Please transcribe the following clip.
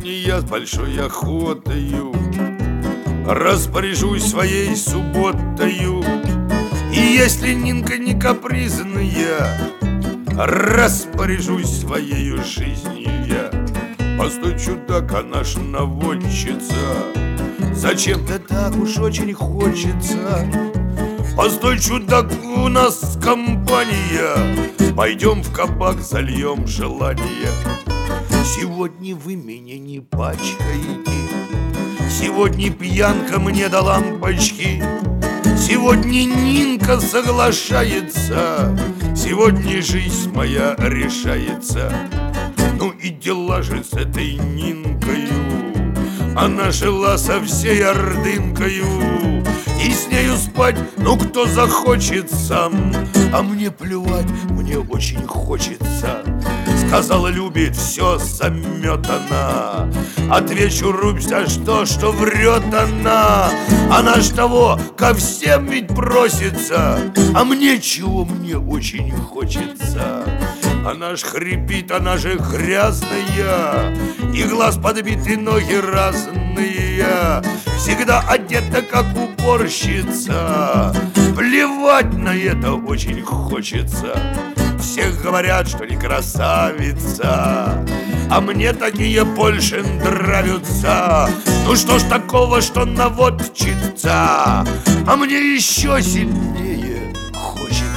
Сегодня я с большой охотою распоряжусь своей субботою. И если Нинка не капризная, распоряжусь своею жизнью я. Постой, чудак, она ж наводчица, зачем-то так уж очень хочется. Постой, чудак, у нас компания, пойдем в кабак, зальем желание. Сегодня вы меня не пачкаете, сегодня пьянка мне до лампочки, сегодня Нинка соглашается, сегодня жизнь моя решается. Ну и дела же с этой Нинкою, она жила со всей ордынкою, и с нею спать, ну кто захочет сам. А мне плевать, мне очень хочется. Сказала, любит, все заметана. Отвечу, рубься, что врет она. Она ж того ко всем ведь просится, а мне чего, мне очень хочется. Она ж хрипит, она же грязная, и глаз подбит, и ноги разные, всегда одета как уборщица. Плевать на это очень хочется. Все говорят, что не красавица, а мне такие больше нравятся. Ну что ж такого, что наводчица, а мне еще сильнее хочется.